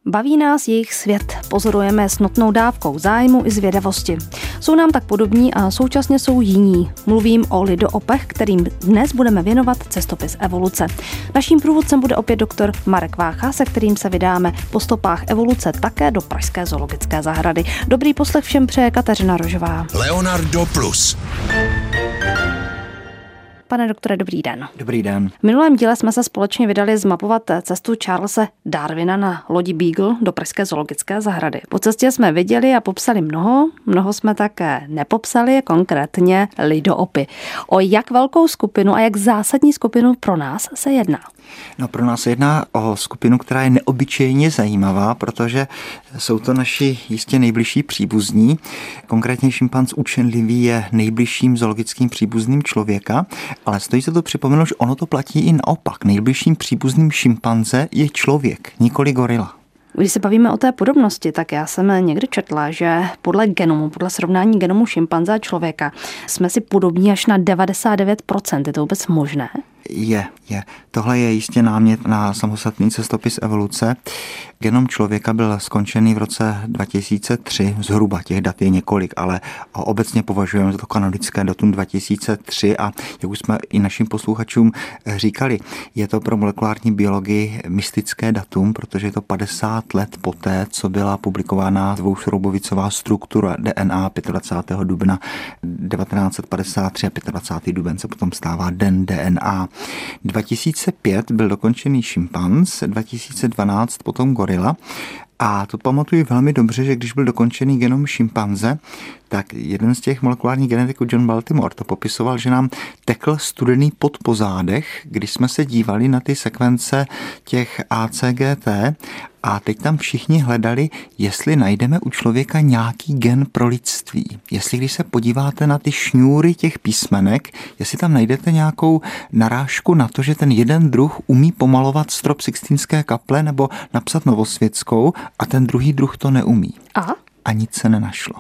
Baví nás jejich svět, pozorujeme s notnou dávkou zájmu i zvědavosti. Jsou nám tak podobní a současně jsou jiní. Mluvím o lidoopech, kterým dnes budeme věnovat cestopis evoluce. Naším průvodcem bude opět doktor Marek Vácha, se kterým se vydáme po stopách evoluce také do pražské zoologické zahrady. Dobrý poslech všem přeje Kateřina Rožová. Leonardo Plus. Pane doktore, dobrý den. Dobrý den. V minulém díle jsme se společně vydali zmapovat cestu Charlese Darwina na lodi Beagle do pražské zoologické zahrady. Po cestě jsme viděli a popsali mnoho jsme také nepopsali, konkrétně lidoopy. O jak velkou skupinu a jak zásadní skupinu pro nás se jedná? No, pro nás se jedná o skupinu, která je neobyčejně zajímavá, protože jsou to naši jistě nejbližší příbuzní. Konkrétně šimpanz učenlivý je nejbližším zoologickým příbuzným člověka, ale stojí se to připomenout, že ono to platí i naopak. Nejbližším příbuzným šimpanze je člověk, nikoli gorila. Když se bavíme o té podobnosti, tak já jsem někdy četla, že podle srovnání genomu šimpanze a člověka jsme si podobní až na 99%. Je to vůbec možné? Je. Tohle je jistě námět na samostatný cestopis evoluce. Genom člověka byl skončený v roce 2003, zhruba těch dat je několik, ale obecně považujeme za to kanonické datum 2003 a jak už jsme i našim posluchačům říkali, je to pro molekulární biologii mystické datum, protože je to 50 let poté, co byla publikována dvoušroubovicová struktura DNA 25. dubna 1953 a 25. duben se potom stává den DNA. 2005 byl dokončený šimpanz, 2012 potom gorila a to pamatuju velmi dobře, že když byl dokončený genom šimpanze, tak jeden z těch molekulárních genetiků John Baltimore to popisoval, že nám tekl studený pot po zádech, když jsme se dívali na ty sekvence těch ACGT a teď tam všichni hledali, jestli najdeme u člověka nějaký gen pro lidství. Jestli když se podíváte na ty šňůry těch písmenek, jestli tam najdete nějakou narážku na to, že ten jeden druh umí pomalovat strop Sixtínské kaple nebo napsat Novosvětskou a ten druhý druh to neumí. A nic se nenašlo.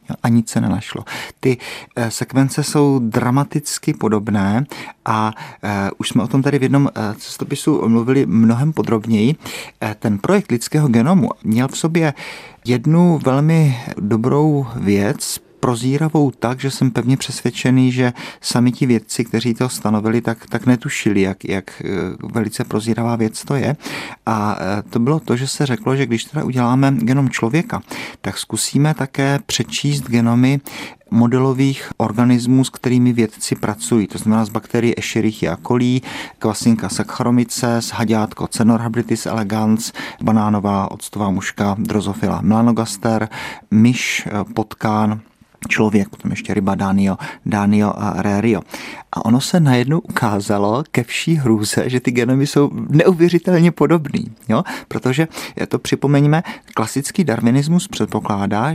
Ty sekvence jsou dramaticky podobné a už jsme o tom tady v jednom cestopisu mluvili mnohem podrobněji. Ten projekt lidského genomu měl v sobě jednu velmi dobrou věc, prozíravou tak, že jsem pevně přesvědčený, že sami ti vědci, kteří to stanovili, tak netušili, jak velice prozíravá věc to je. A to bylo to, že se řeklo, že když teda uděláme genom člověka, tak zkusíme také přečíst genomy modelových organismů, s kterými vědci pracují. To znamená z bakterií Escherichia coli, kvasinka Saccharomyces, haďátko Cenorhabditis elegans, banánová octová muška Drosophila melanogaster, myš, potkán, člověk, potom ještě ryba Danio rerio. A ono se najednou ukázalo ke vší hrůze, že ty genomy jsou neuvěřitelně podobný. Jo? Protože, to připomeňme, klasický darwinismus předpokládá,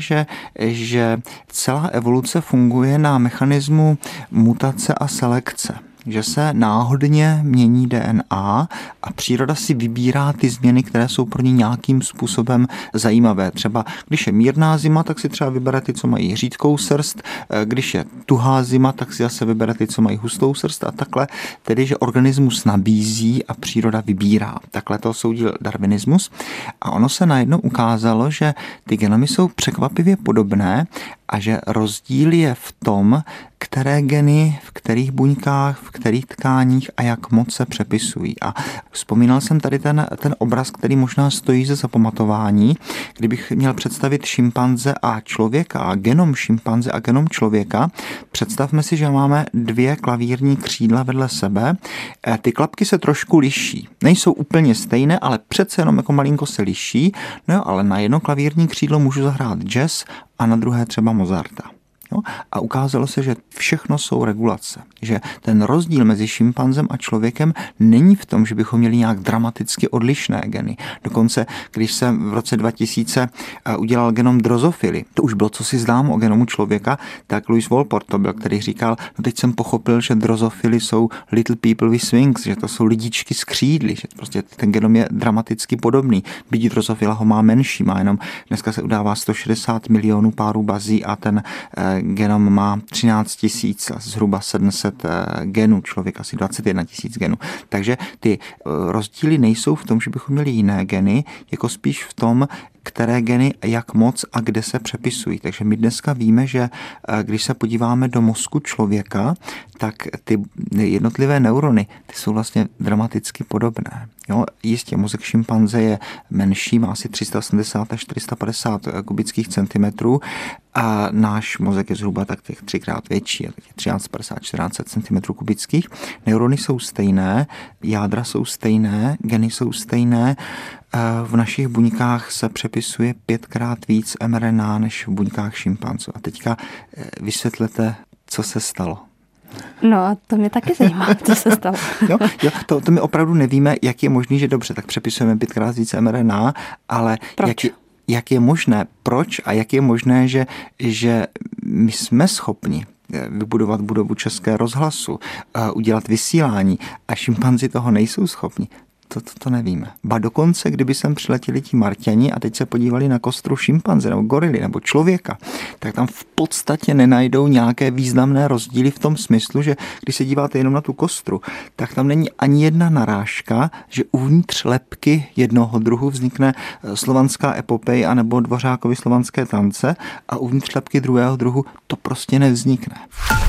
že celá evoluce funguje na mechanismu mutace a selekce. Že se náhodně mění DNA a příroda si vybírá ty změny, které jsou pro ní nějakým způsobem zajímavé. Třeba když je mírná zima, tak si třeba vybere ty, co mají řídkou srst, když je tuhá zima, tak si zase vybere ty, co mají hustou srst a takhle. Tedy, že organismus nabízí a příroda vybírá. Takhle to soudil darwinismus. A ono se najednou ukázalo, že ty genomy jsou překvapivě podobné a že rozdíl je v tom, které geny, v kterých buňkách, v kterých tkáních a jak moc se přepisují. A vzpomínal jsem tady ten obraz, který možná stojí za zapamatování. Kdybych měl představit šimpanze a člověka, a genom šimpanze a genom člověka, představme si, že máme dvě klavírní křídla vedle sebe. Ty klapky se trošku liší. Nejsou úplně stejné, ale přece jenom jako malinko se liší. No jo, ale na jedno klavírní křídlo můžu zahrát jazz a na druhé třeba Mozarta. Jo? A ukázalo se, že všechno jsou regulace. Že ten rozdíl mezi šimpanzem a člověkem není v tom, že bychom měli nějak dramaticky odlišné geny. Dokonce, když jsem v roce 2000 udělal genom drozophily, to už bylo, co si znám o genomu člověka, tak Louis Wolport to byl, který říkal, no teď jsem pochopil, že drozophily jsou little people with wings, že to jsou lidičky s křídly, že prostě ten genom je dramaticky podobný. Byť drozophila ho má menší, má jenom, dneska se udává 160 milionů párů bazí a ten genom má 13 000, zhruba 700 genů, člověk asi 21 000 genů. Takže ty rozdíly nejsou v tom, že bychom měli jiné geny, jako spíš v tom, které geny jak moc a kde se přepisují. Takže my dneska víme, že když se podíváme do mozku člověka, tak ty jednotlivé neurony, ty jsou vlastně dramaticky podobné. Jo, jistě, mozek šimpanze je menší, má asi 380 až 450 kubických centimetrů a náš mozek je zhruba tak těch 3x větší, 1350-1400 cm kubických. Neurony jsou stejné, jádra jsou stejné, geny jsou stejné. V našich buňkách se přepisuje 5x víc mRNA než v buňkách šimpanzů. A teďka vysvětlete, co se stalo. No a to mě taky zajímá, co se stalo. jo, to my opravdu nevíme, jak je možný, že dobře, tak přepisujeme 5x víc mRNA, ale jak je možné, proč a jak je možné, že my jsme schopni vybudovat budovu Českého rozhlasu, udělat vysílání a šimpanzi toho nejsou schopni. To nevíme. Ba dokonce, kdyby sem přiletěli ti Marťani a teď se podívali na kostru šimpanze nebo gorily nebo člověka, tak tam v podstatě nenajdou nějaké významné rozdíly v tom smyslu, že když se díváte jenom na tu kostru, tak tam není ani jedna narážka, že uvnitř lebky jednoho druhu vznikne slovanská epopej anebo Dvořákovy slovanské tance a uvnitř lebky druhého druhu to prostě nevznikne.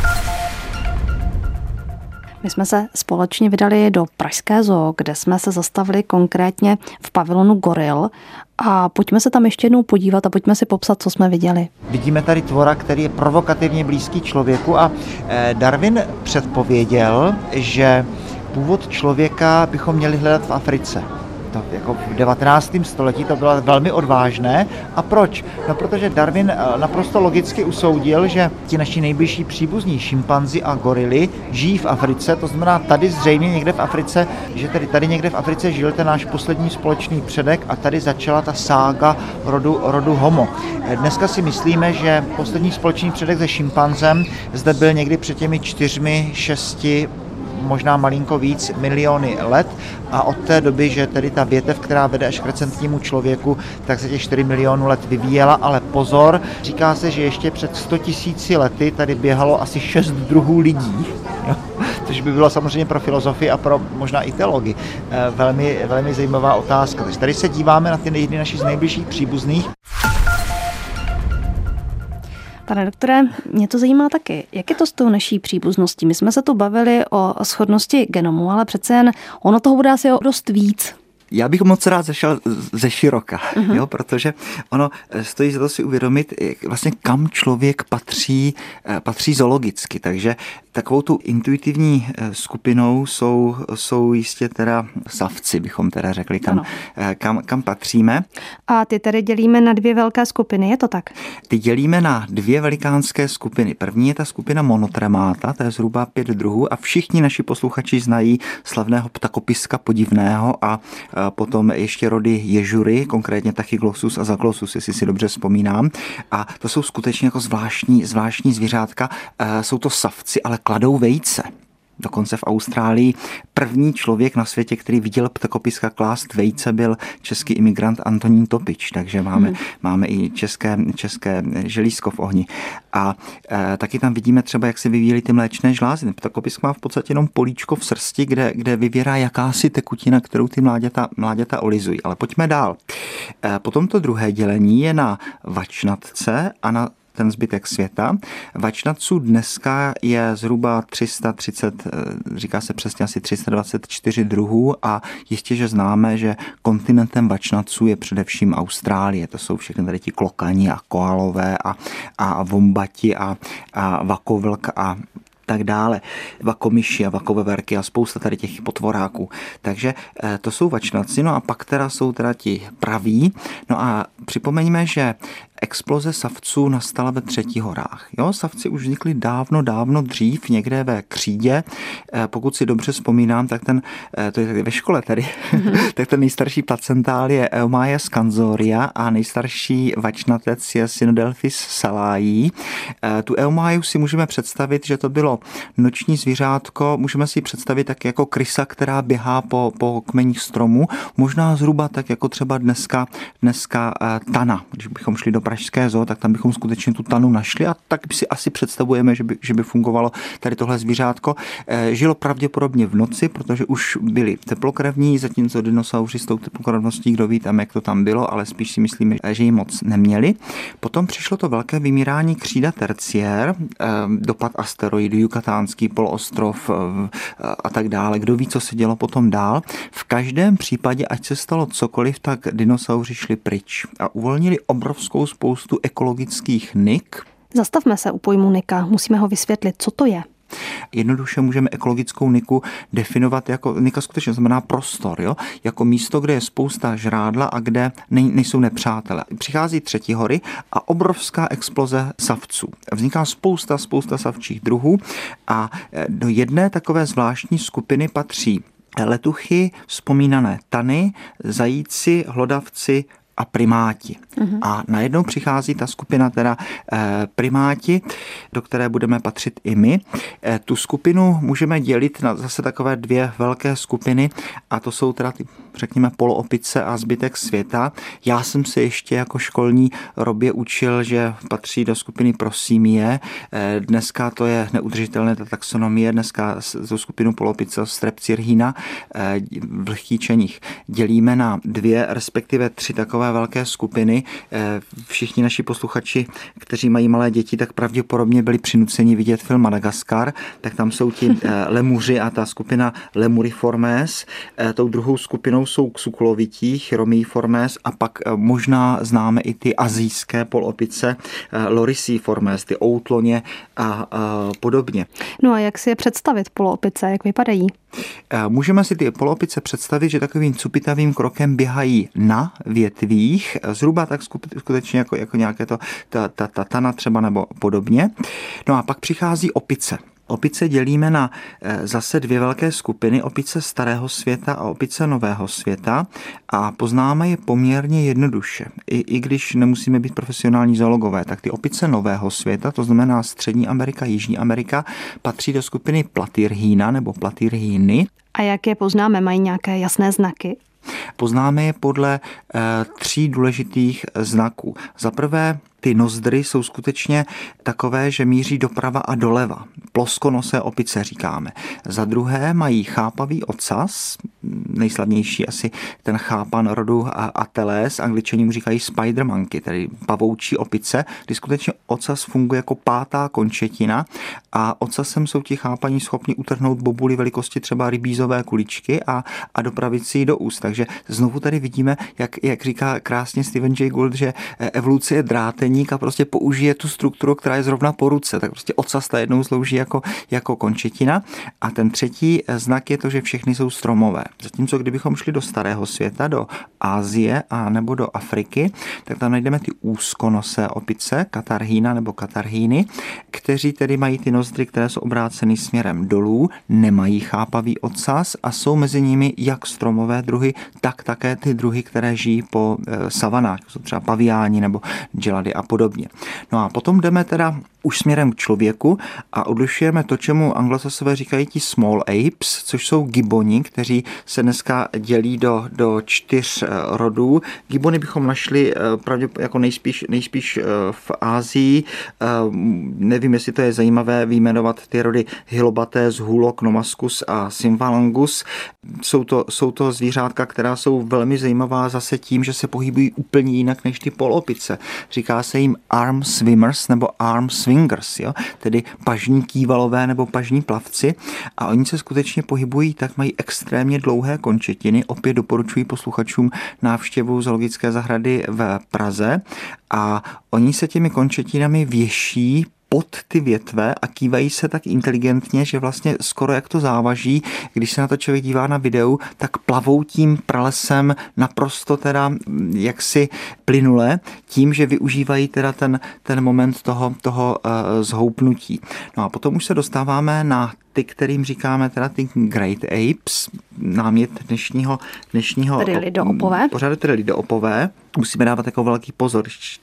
My jsme se společně vydali do Pražské zoo, kde jsme se zastavili konkrétně v pavilonu goril a pojďme se tam ještě jednou podívat a pojďme si popsat, co jsme viděli. Vidíme tady tvora, který je provokativně blízký člověku a Darwin předpověděl, že původ člověka bychom měli hledat v Africe. To jako v 19. století to bylo velmi odvážné. A proč? No, protože Darwin naprosto logicky usoudil, že ti naši nejbližší příbuzní šimpanzi a gorily žijí v Africe, to znamená tady zřejmě někde v Africe, že tady někde v Africe žil ten náš poslední společný předek a tady začala ta sága rodu Homo. Dneska si myslíme, že poslední společný předek se šimpanzem zde byl někdy před těmi 4-6 možná malinko víc miliony let a od té doby, že tedy ta větev, která vede až k recentnímu člověku, tak se těch 4 milionů let vyvíjela, ale pozor, říká se, že ještě před 100 000 lety tady běhalo asi 6 druhů lidí, jo? Což by bylo samozřejmě pro filozofii a pro možná i teologii velmi, velmi zajímavá otázka. Takže tady se díváme na ty jedny naši z nejbližších příbuzných. Pane doktore, mě to zajímá taky. Jak je to s tou naší příbuzností? My jsme se tu bavili o shodnosti genomu, ale přece jen ono toho bude asi o dost víc. Já bych moc rád zašel ze široka, jo, protože ono stojí za to si uvědomit, vlastně kam člověk patří zoologicky, takže takovou tu intuitivní skupinou jsou jistě teda savci, bychom teda řekli, kam patříme. A ty tedy dělíme na 2 velké skupiny, je to tak? Ty dělíme na 2 velikánské skupiny. První je ta skupina Monotremata, to je zhruba 5 druhů a všichni naši posluchači znají slavného ptakopiska podivného a potom ještě rody ježury, konkrétně Tachyglossus a Zaglossus, jestli si dobře vzpomínám. A to jsou skutečně jako zvláštní zvířátka. Jsou to savci, ale kladou vejce. Dokonce v Austrálii první člověk na světě, který viděl ptakopiska klást vejce, byl český imigrant Antonín Topič, takže máme i české želízko v ohni. A taky tam vidíme třeba, jak se vyvíjely ty mléčné žlázy. Ptakopisk má v podstatě jenom políčko v srsti, kde vyvěrá jakási tekutina, kterou ty mláďata olizují. Ale pojďme dál. Potom to druhé dělení je na vačnatce a na ten zbytek světa. Vačnatců dneska je zhruba 330, říká se přesně asi 324 druhů a jistě, že známe, že kontinentem vačnatců je především Austrálie. To jsou všechny tady ti klokani a koalové a vombati a vakovlk a tak dále, vakomyši a vakoveverky a spousta tady těch potvoráků. Takže to jsou vačnatci, no a pak teda jsou teda ti praví. No a připomeňme, že exploze savců nastala ve 3 horách. Jo, savci už vznikly dávno dřív, někde ve Křídě. Pokud si dobře vzpomínám, tak to je ve škole tady, tak ten nejstarší placentál je Eumaia scansoria a nejstarší vačnatec je Synodelphis salayi. Tu Eumaiu si můžeme představit, že to bylo noční zvířátko, můžeme si představit tak jako krysa, která běhá po kmeních stromů, možná zhruba tak jako třeba dneska tana, když bychom šli do pražské zoo, tak tam bychom skutečně tu tanu našli a tak si asi představujeme, že by fungovalo tady tohle zvířátko. Žilo pravděpodobně v noci, protože už byli teplokrevní, zatímco dinosauři s tou teplokrevností, kdo ví tam, jak to tam bylo, ale spíš si myslíme, že ji moc neměli. Potom přišlo to velké vymírání křída tertiér, dopad asteroidů, Jukatánský poloostrov a tak dále. Kdo ví, co se dělo potom dál. V každém případě, ať se stalo cokoliv, tak dinosauři šli pryč a uvolnili obrovskou spoustu ekologických nik. Zastavme se u pojmu nika, musíme ho vysvětlit, co to je. Jednoduše můžeme ekologickou niku definovat jako, nika skutečně znamená prostor, jo? Jako místo, kde je spousta žrádla a kde nejsou nepřátelé. Přichází třetihory a obrovská exploze savců. Vzniká spousta savčích druhů a do jedné takové zvláštní skupiny patří letuchy, vzpomínané tany, zajíci, hlodavci a primáti. A najednou přichází ta skupina teda primáti, do které budeme patřit i my. Tu skupinu můžeme dělit na zase takové dvě velké skupiny a to jsou teda ty, řekněme, poloopice a zbytek světa. Já jsem se ještě jako školní robě učil, že patří do skupiny Prosimiae. Dneska to je neudržitelné, ta taxonomie. Dneska tu skupinu poloopice Strepsirrhina vlhký čeních dělíme na dvě, respektive tři takové velké skupiny. Všichni naši posluchači, kteří mají malé děti, tak pravděpodobně byli přinuceni vidět film Madagaskar, tak tam jsou ti lemuři a ta skupina Lemuriformes. Tou druhou skupinou jsou ksukulovití, Chiromiiformes a pak možná známe i ty asijské polopice Lorisiformes, ty outloně a podobně. No a jak si je představit poloopice, jak vypadají? Můžeme si ty poloopice představit, že takovým cupitavým krokem běhají na větvích, zhruba tak skutečně jako nějaké to ta tana třeba nebo podobně. No a pak přichází opice. Opice dělíme na zase dvě velké skupiny, opice starého světa a opice nového světa a poznáme je poměrně jednoduše. I když nemusíme být profesionální zoologové, tak ty opice nového světa, to znamená Střední Amerika, Jižní Amerika, patří do skupiny Platyrrhina nebo Platyrrhiny. A jak je poznáme? Mají nějaké jasné znaky? Poznáme je podle tří důležitých znaků. Za prvé, ty nozdry jsou skutečně takové, že míří doprava a doleva. Ploskonosé opice říkáme. Za druhé mají chápavý ocas, nejslavnější asi ten chápan rodu Ateles, Angličani mu říkají spider monkey, tedy pavoučí opice, kdy skutečně ocas funguje jako pátá končetina a ocasem jsou ti chápaní schopni utrhnout bobuli velikosti třeba rybízové kuličky a dopravit si ji do úst. Takže znovu tady vidíme, jak říká krásně Stephen Jay Gould, že evoluce je dráteník a prostě použije tu strukturu, která je zrovna po ruce. Tak prostě ocas ta jednou slouží jako končetina. A ten třetí znak je to, že všechny jsou stromové. Zatímco kdybychom šli do starého světa, do Asie a nebo do Afriky, tak tam najdeme ty úzkonosé opice, Katarrhina nebo Katarrhiny, kteří tedy mají ty nozdry, které jsou obráceny směrem dolů, nemají chápavý ocas a jsou mezi nimi jak stromové druhy, tak také ty druhy, které žijí po savanách, jsou třeba paviáni nebo dželady a podobně. No a potom jdeme teda už směrem k člověku a odlišujeme to, čemu Anglosasové říkají ti small apes, což jsou giboni, kteří se dneska dělí do 4 rodů. Gibony bychom našli pravděpodobně jako nejspíš v Asii. Nevím, jestli to je zajímavé vyjmenovat ty rody Hylobates, Hulok, Nomascus a Symphalangus. Jsou to zvířátka, která jsou velmi zajímavá zase tím, že se pohybují úplně jinak než ty polopice. Říká se jim arm swimmers nebo arm swingers, jo? Tedy pažní kývalové nebo pažní plavci a oni se skutečně pohybují, tak mají extrémně dlouhé končetiny. Opět doporučuji posluchačům návštěvu zoologické zahrady v Praze a oni se těmi končetinami věší pod ty větve a kývají se tak inteligentně, že vlastně skoro jak to závaží, když se na to člověk dívá na videu, tak plavou tím pralesem naprosto teda jaksi plynule, tím, že využívají teda ten moment toho zhoupnutí. No a potom už se dostáváme na ty, kterým říkáme teda ty Great Apes, námět dnešního tedy lidoopové. Pořádu tedy lidoopové. Musíme dávat jako velký pozor, když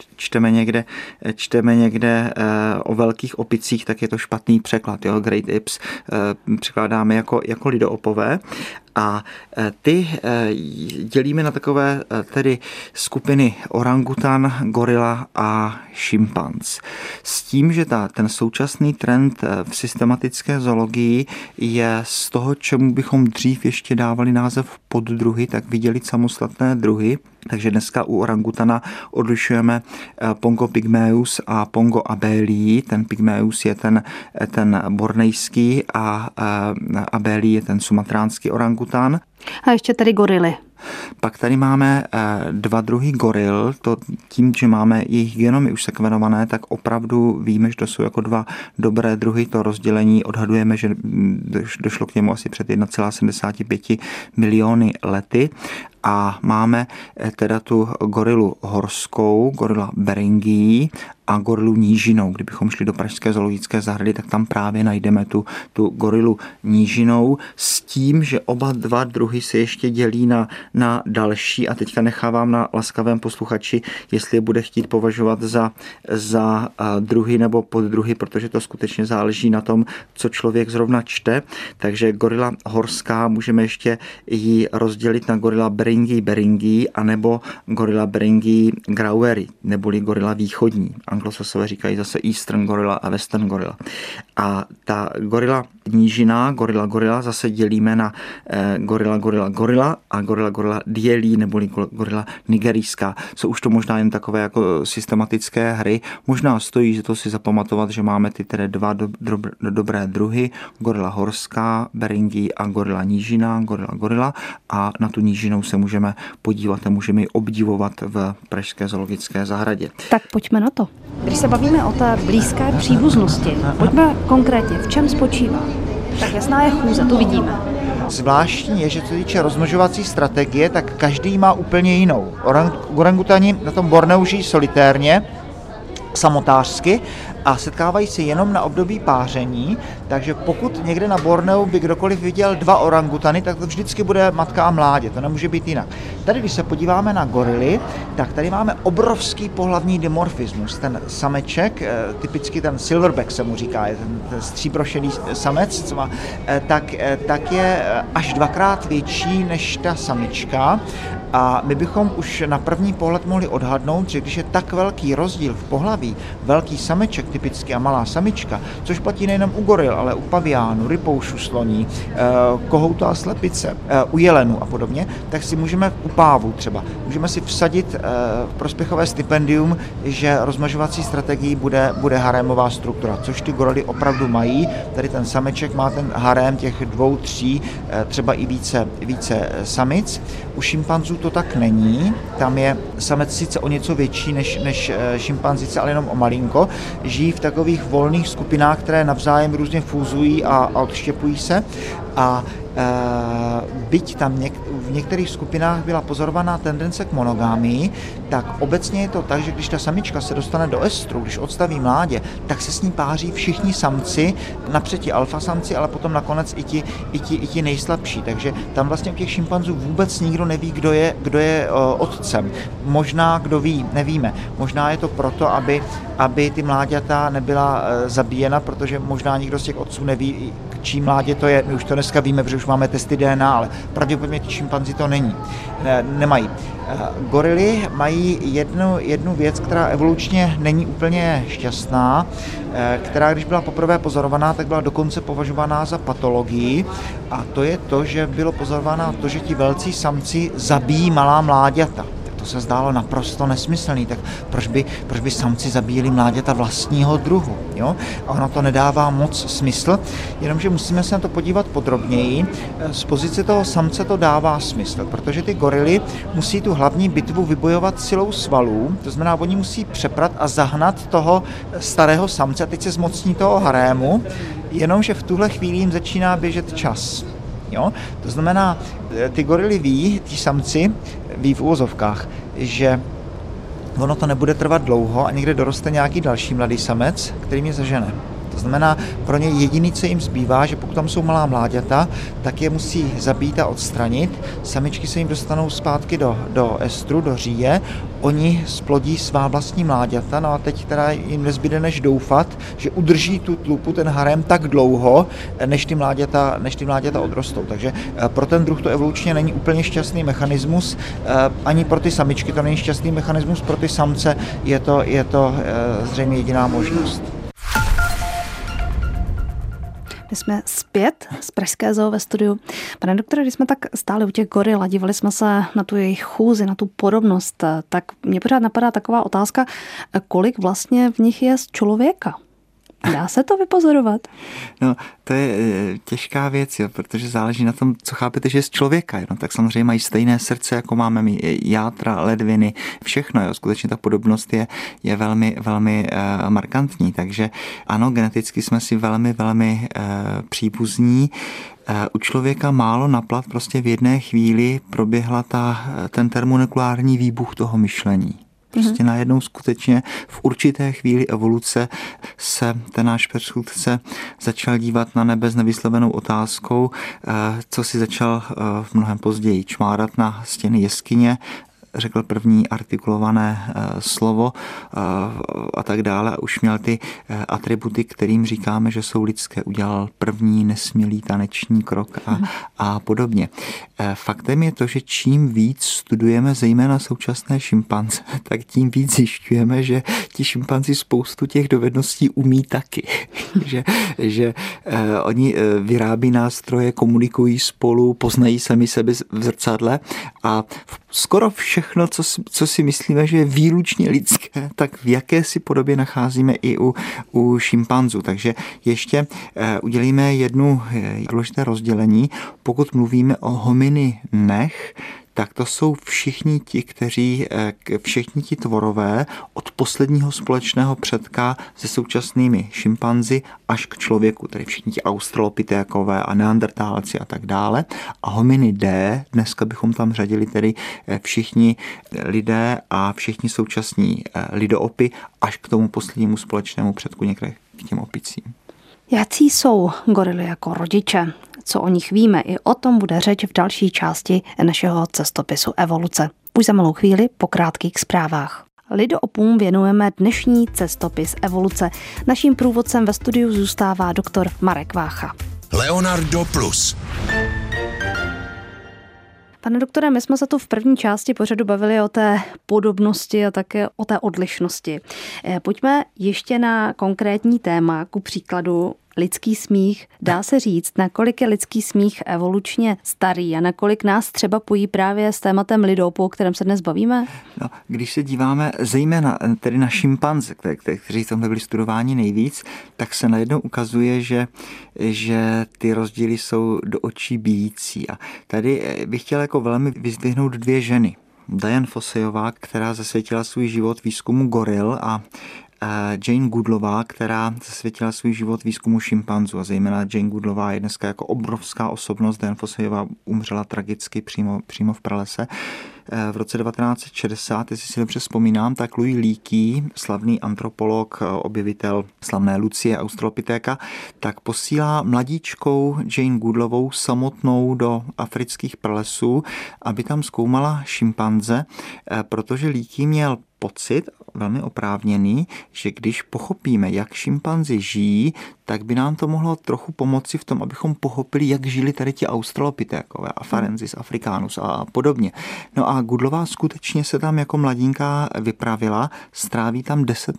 čteme někde o velkých opicích, tak je to špatný překlad. Jo? Great Apes překládáme jako lidoopové. A ty dělíme na takové tedy skupiny orangutan, gorila a šimpanz. S tím, že ten současný trend v systematické zoologii je z toho, čemu bychom dřív ještě dávali název poddruhy, tak vydělit samostatné druhy. Takže dneska u orangutana odlišujeme Pongo pygmeus a Pongo abelii. Ten pygmeus je ten bornejský a abelii je ten sumatránský orangutan. A ještě tady gorily. Pak tady máme 2 druhy goril. To tím, že máme jejich genomy už sekvenované, tak opravdu víme, že to jsou jako 2 dobré druhy. To rozdělení odhadujeme, že došlo k němu asi před 1,75 miliony lety. A máme teda tu gorilu horskou, gorila beringii a gorilu nížinou. Kdybychom šli do pražské zoologické zahrady, tak tam právě najdeme tu gorilu nížinou s tím, že oba 2 druhy se ještě dělí na další a teďka nechávám na laskavém posluchači, jestli je bude chtít považovat za druhy nebo poddruhy, protože to skutečně záleží na tom, co člověk zrovna čte. Takže gorila horská můžeme ještě ji rozdělit na gorila beringii anebo gorila beringii graueri, neboli gorila východní. Anglosasové říkají zase Eastern gorilla a Western gorilla. A ta gorila nížiná, gorila zase dělíme na gorila a gorila dielí neboli gorila nigerijská. Jsou už to možná jen takové jako systematické hry. Možná stojí, že to si zapamatovat, že máme ty tedy 2 dobré druhy, gorila horská, beringii a gorila nížiná, gorila a na tu nížinou se můžeme podívat a můžeme ji obdivovat v pražské zoologické zahradě. Tak pojďme na to. Když se bavíme o té blízké příbuznosti, pojďme konkrétně, v čem spočívá? Tak jasná je chůze, tu vidíme. Zvláštní je, že co týče rozmnožovací strategie, tak každý má úplně jinou. Orangutani na tom Borneu žijí solitérně, samotářsky a setkávají se jenom na období páření, takže pokud někde na Borneu by kdokoliv viděl 2 orangutany, tak to vždycky bude matka a mládě, to nemůže být jinak. Tady, když se podíváme na gorily, tak tady máme obrovský pohlavní dimorfismus. Ten sameček, typicky ten silverback se mu říká, je ten stříbrošedý samec, co má, tak je až 2krát větší než ta samička. A my bychom už na první pohled mohli odhadnout, že když je tak velký rozdíl v pohlaví, velký sameček typicky a malá samička, což platí nejenom u goril, ale u paviánů, rypoušů sloní, kohouta a slepice, u jelenů a podobně, tak si můžeme u pávů třeba, můžeme si vsadit prospěchové stipendium, že rozmnožovací strategií bude harémová struktura, což ty gorily opravdu mají. Tady ten sameček má ten harém těch 2, 3, třeba i více samic. U šimpanzů to tak není. Tam je samec sice o něco větší než šimpanzice, ale jenom o malinko. Žijí v takových volných skupinách, které navzájem různě fúzují a odštěpují se. A byť tam v některých skupinách byla pozorovaná tendence k monogamii, tak obecně je to tak, že když ta samička se dostane do estru, když odstaví mládě, tak se s ní páří všichni samci, napřed ti alfa samci, ale potom nakonec i ti nejslabší. Takže tam vlastně u těch šimpanzů vůbec nikdo neví, kdo je otcem. Možná, kdo ví, nevíme. Možná je to proto, aby ty mláďata nebyla zabíjena, protože možná nikdo z těch otců neví, čí mládě to je. My už to dneska víme, protože už máme testy DNA, ale pravděpodobně ti šimpanzi to nemají. Gorily mají jednu věc, která evolučně není úplně šťastná, která, když byla poprvé pozorovaná, tak byla dokonce považovaná za patologii, a to je to, že bylo pozorováno to, že ti velcí samci zabíjí malá mláďata. To se zdálo naprosto nesmyslný, tak proč by samci zabíjeli mláďata vlastního druhu, jo? A ono to nedává moc smysl, jenomže musíme se na to podívat podrobněji. Z pozice toho samce to dává smysl, protože ty gorily musí tu hlavní bitvu vybojovat silou svalů, to znamená, oni musí přeprat a zahnat toho starého samce a teď se zmocní toho harému, jenomže v tuhle chvíli jim začíná běžet čas. Jo? To znamená, ty gorily ví, ti samci ví v uvozovkách, že ono to nebude trvat dlouho a někde doroste nějaký další mladý samec, který mě zažene. To znamená, pro ně jediný, co jim zbývá, že pokud tam jsou malá mláďata, tak je musí zabít a odstranit. Samičky se jim dostanou zpátky do estru, do říje, oni splodí svá vlastní mláďata, no a teď teda jim nezbyde než doufat, že udrží tu tlupu, ten harém tak dlouho, než ty mláďata odrostou. Takže pro ten druh to evolučně není úplně šťastný mechanismus, ani pro ty samičky to není šťastný mechanismus, pro ty samce je to zřejmě jediná možnost. My jsme zpět z Pražské zoo ve studiu. Pane doktore, když jsme tak stáli u těch goril a dívali jsme se na tu jejich chůzi, na tu podobnost, tak mě pořád napadá taková otázka, kolik vlastně v nich je z člověka? Dá se to vypozorovat? No, to je těžká věc, jo, protože záleží na tom, co chápete, že je z člověka. Jo. Tak samozřejmě mají stejné srdce, jako máme my, játra, ledviny, všechno. Jo. Skutečně ta podobnost je velmi, velmi markantní. Takže ano, geneticky jsme si velmi, velmi příbuzní. U člověka málo naplat, prostě v jedné chvíli proběhla ten termonekulární výbuch toho myšlení. Prostě najednou skutečně v určité chvíli evoluce se ten náš předchůdce začal dívat na nebe s nevyslovenou otázkou, co si začal mnohem později čmárat na stěny jeskyně, řekl první artikulované slovo a tak dále a už měl ty atributy, kterým říkáme, že jsou lidské. Udělal první nesmělý taneční krok a podobně. Faktem je to, že čím víc studujeme zejména současné šimpanze, tak tím víc zjišťujeme, že ti šimpanzi spoustu těch dovedností umí taky. že oni vyrábí nástroje, komunikují spolu, poznají sami sebe v zrcadle a skoro všechno, co si myslíme, že je výlučně lidské, tak v jakési podobě nacházíme i u šimpanzů. Takže ještě udělíme jednu důležité rozdělení. Pokud mluvíme o homininech, tak to jsou všichni ti tvorové od posledního společného předka se současnými šimpanzi až k člověku, tedy všichni ti australopitékové a neandertálci a tak dále. A hominidé, dneska bychom tam řadili tedy všichni lidé a všichni současní lidoopy až k tomu poslednímu společnému předku, někde k těm opicím. Jací jsou gorily jako rodiče? Co o nich víme, i o tom bude řeč v další části našeho cestopisu evoluce. Už za malou chvíli po krátkých zprávách. Lidoopům věnujeme dnešní cestopis evoluce. Naším průvodcem ve studiu zůstává doktor Marek Vácha. Leonardo Plus. Pane doktore, my jsme se tu v první části pořadu bavili o té podobnosti a také o té odlišnosti. Pojďme ještě na konkrétní téma, ku příkladu lidský smích. Dá se říct, nakolik je lidský smích evolučně starý a nakolik nás třeba pojí právě s tématem lidopů, o kterém se dnes bavíme? No, když se díváme zejména tedy na šimpanze, kteří tam byli studováni nejvíc, tak se najednou ukazuje, že ty rozdíly jsou do očí bijící. A tady bych chtěl jako velmi vyzdvihnout dvě ženy. Diane Fosseyová, která zasvětila svůj život výzkumu goril, a Jane Goodlová, která zasvětila svůj život výzkumu šimpanzů, a zejména Jane Goodlová je dneska jako obrovská osobnost. Diane Fosseyová umřela tragicky přímo v pralese. V roce 1960, jestli si dobře vzpomínám, tak Louis Leakey, slavný antropolog, objevitel slavné Lucie australopitéka, tak posílá mladíčkou Jane Goodlovou samotnou do afrických pralesů, aby tam zkoumala šimpanze, protože Leakey měl pocit, velmi oprávněný, že když pochopíme, jak šimpanzi žijí, tak by nám to mohlo trochu pomoci v tom, abychom pochopili, jak žili tady ti australopitékové, Afarensis africanus a podobně. No a Goodlová skutečně se tam jako mladinka vypravila, stráví tam 10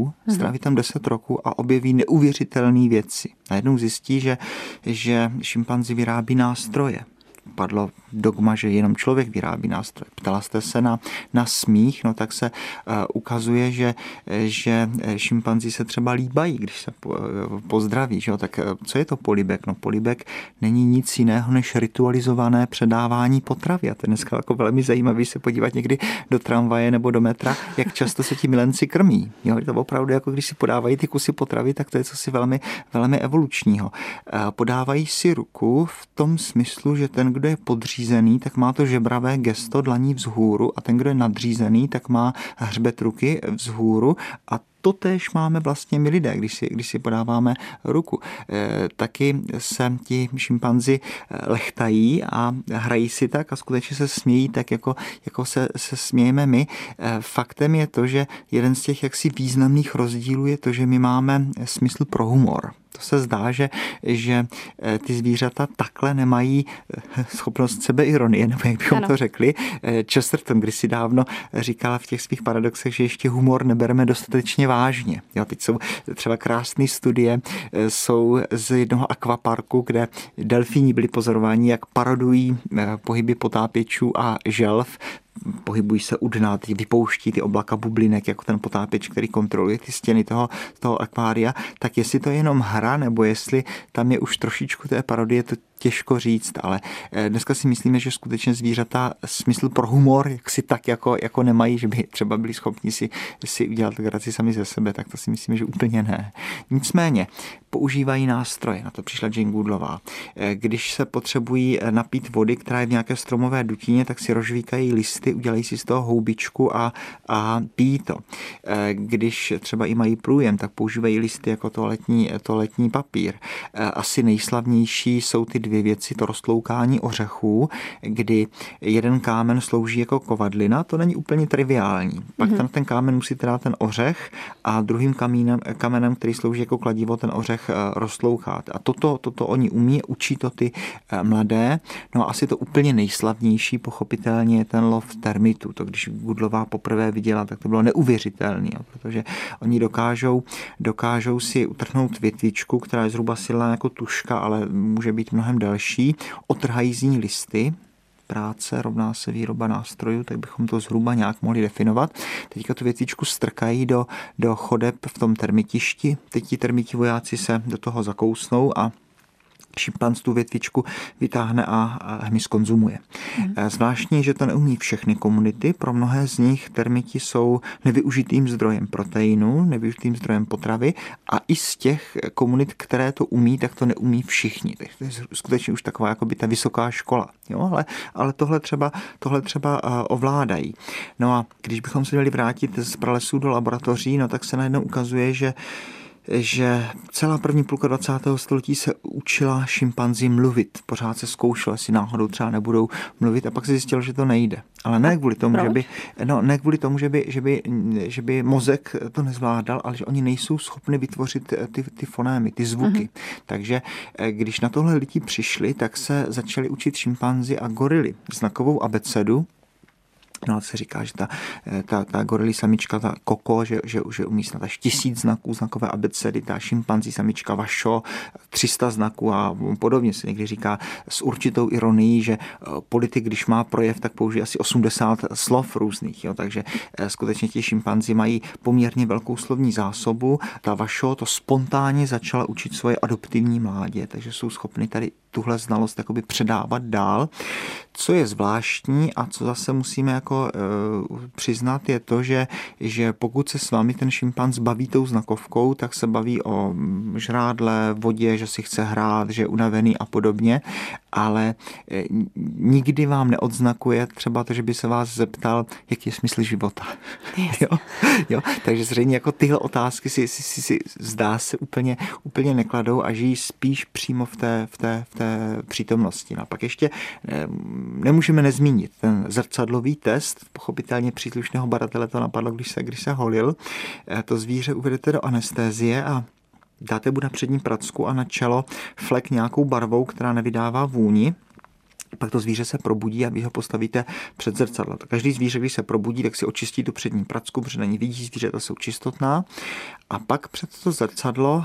roků a objeví neuvěřitelné věci. Najednou zjistí, že šimpanzi vyrábí nástroje. Padlo dogma, že jenom člověk vyrábí nástroje. Ptala jste se na smích, no tak se ukazuje, že šimpanzi se třeba líbají, když se pozdraví. Že jo? Tak co je to polibek? No polibek není nic jiného než ritualizované předávání potravy. A to je dneska jako velmi zajímavý se podívat někdy do tramvaje nebo do metra, jak často se ti milenci krmí. Jo? To opravdu, jako když si podávají ty kusy potravy, tak to je cosi velmi, velmi evolučního. Podávají si ruku v tom smyslu, že ten, kdo je podřízený, tak má to žebravé gesto dlaní vzhůru a ten, kdo je nadřízený, tak má hřbet ruky vzhůru a totéž máme vlastně my lidé, když si podáváme ruku. Taky se ti šimpanzi lechtají a hrají si tak a skutečně se smějí tak, jako se smějeme my. Faktem je to, že jeden z těch jaksi významných rozdílů je to, že my máme smysl pro humor. To se zdá, že ty zvířata takhle nemají schopnost sebeironie, nebo jak bychom to řekli. Chesterton kdysi dávno říkala v těch svých paradoxech, že ještě humor nebereme dostatečně vážně. Jo, teď jsou třeba krásné studie, jsou z jednoho akvaparku, kde delfíni byli pozorováni, jak parodují pohyby potápěčů a želv, pohybují se u dna, vypouští ty oblaka bublinek, jako ten potápěč, který kontroluje ty stěny toho akvária, tak jestli to je jenom hra, nebo jestli tam je už trošičku té parodie, to těžko říct, ale dneska si myslíme, že skutečně zvířata smysl pro humor, jak si tak jako nemají, že by třeba byli schopni si udělat legraci sami ze sebe, tak to si myslíme, že úplně ne. Nicméně používají nástroje, na to přišla Jane Goodallová. Když se potřebují napít vody, která je v nějaké stromové dutině, tak si rozžvíkají listy, udělají si z toho houbičku a pijí to. Když třeba i mají průjem, tak používají listy jako toaletní papír. Asi nejslavnější jsou ty dvě věci, to roztloukání ořechů, kdy jeden kámen slouží jako kovadlina, to není úplně triviální. Pak ten kámen musí dát ten ořech a druhým kamenem, který slouží jako kladivo, ten ořech roztloukat. A toto oni umí, učí to ty mladé. No a asi to úplně nejslavnější, pochopitelně, je ten lov termitů. To, když Goodallová poprvé viděla, tak to bylo neuvěřitelné, protože oni dokážou si utrhnout větvičku, která je zhruba silná jako tužka, ale může být mnohem delší, otrhají z ní listy, práce rovná se výroba nástrojů, tak bychom to zhruba nějak mohli definovat. Teďka tu větvičku strkají do chodeb v tom termitišti, teď ti termiti vojáci se do toho zakousnou a šimpanz tu větvičku vytáhne a hmyz konzumuje. Zvláštní, že to neumí všechny komunity. Pro mnohé z nich termiti jsou nevyužitým zdrojem proteinu, nevyužitým zdrojem potravy a i z těch komunit, které to umí, tak to neumí všichni. Takže to je skutečně už taková jako by ta vysoká škola. Jo? Ale tohle třeba ovládají. No a když bychom se měli vrátit z pralesů do laboratoří, no tak se najednou ukazuje, že celá první půlka 20. století se učila šimpanzi mluvit. Pořád se zkoušelo, jestli náhodou třeba nebudou mluvit a pak se zjistilo, že to nejde. Ale ne kvůli tomu, že by mozek to nezvládal, ale že oni nejsou schopni vytvořit ty fonémy, ty zvuky. Takže když na tohle lidi přišli, tak se začali učit šimpanzi a gorily znakovou abecedu. No a se říká, že ta gorily samička, ta Koko, že umí snad až 1000 znaků znakové abecedy, ta šimpanzí samička Vašo 300 znaků a podobně. Se někdy říká s určitou ironií, že politik, když má projev, tak použije asi 80 slov různých. Jo? Takže skutečně ti šimpanzi mají poměrně velkou slovní zásobu. Ta Vašo to spontánně začala učit svoje adoptivní mládě, takže jsou schopni tady tuhle znalost jakoby předávat dál. Co je zvláštní a co zase musíme jako přiznat, je to, že pokud se s vámi ten šimpanz baví tou znakovkou, tak se baví o žrádle, vodě, že si chce hrát, že je unavený a podobně, ale nikdy vám neodznakuje třeba to, že by se vás zeptal, jaký je smysl života. Jo? Takže zřejmě jako tyhle otázky si zdá se úplně nekladou a žijí spíš přímo v té přítomnosti. No a pak ještě nemůžeme nezmínit ten zrcadlový test, pochopitelně příslušného badatele to napadlo, když se holil. To zvíře uvedete do anestézie a dáte mu na přední pracku a na čelo flek nějakou barvou, která nevydává vůni. Pak to zvíře se probudí a vy ho postavíte před zrcadlo. Každý zvíře, když se probudí, tak si očistí tu přední pracku, protože na ní vidí, zvířata jsou čistotná. A pak před to zrcadlo,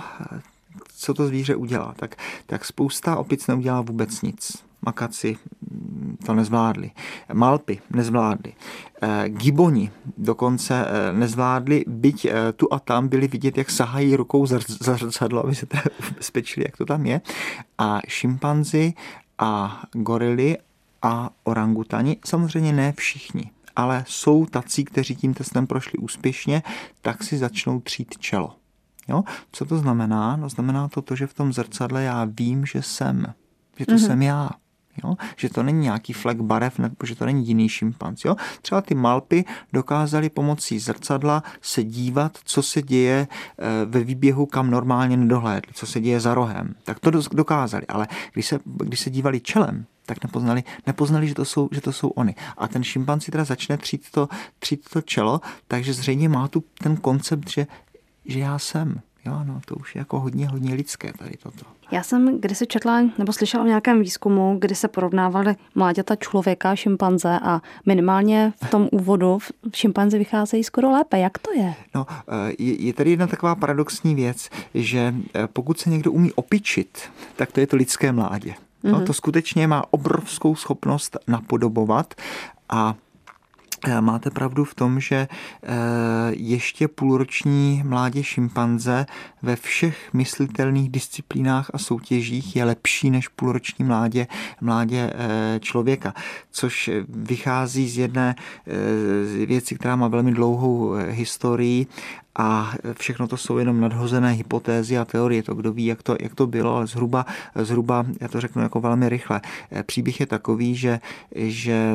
co to zvíře udělá? Tak spousta opic neudělá vůbec nic. Makaci to nezvládli. Malpy nezvládli. Giboni dokonce nezvládli, byť tu a tam byli vidět, jak sahají rukou za zrcadlo, aby se teda ubezpečili, jak to tam je. A šimpanzi a gorily a orangutani, samozřejmě ne všichni, ale jsou tací, kteří tím testem prošli úspěšně, tak si začnou třít čelo. Jo? Co to znamená? No znamená to, že v tom zrcadle já vím, že jsem. Že to jsem já. Jo? Že to není nějaký flek barev, nebo že to není jiný šimpanz. Jo? Třeba ty malpy dokázaly pomocí zrcadla se dívat, co se děje ve výběhu, kam normálně nedohlédli, co se děje za rohem. Tak to dokázali, ale když se dívali čelem, tak nepoznali, že to jsou oni. A ten šimpanz si teda začne třít to čelo, takže zřejmě má tu ten koncept, že já jsem. Jo, no, to už je jako hodně lidské tady toto. Já jsem kdysi četla nebo slyšela o nějakém výzkumu, kdy se porovnávaly mláďata člověka a šimpanze a minimálně v tom úvodu šimpanzi vycházejí skoro lépe. Jak to je? No, je tady jedna taková paradoxní věc, že pokud se někdo umí opičit, tak to je to lidské mládě. No, to skutečně má obrovskou schopnost napodobovat a máte pravdu v tom, že ještě půlroční mládě šimpanze ve všech myslitelných disciplínách a soutěžích je lepší než půlroční mládě člověka, což vychází z jedné věci, která má velmi dlouhou historii, a všechno to jsou jenom nadhozené hypotézy a teorie. To kdo ví, jak to bylo, ale zhruba, já to řeknu jako velmi rychle. Příběh je takový, že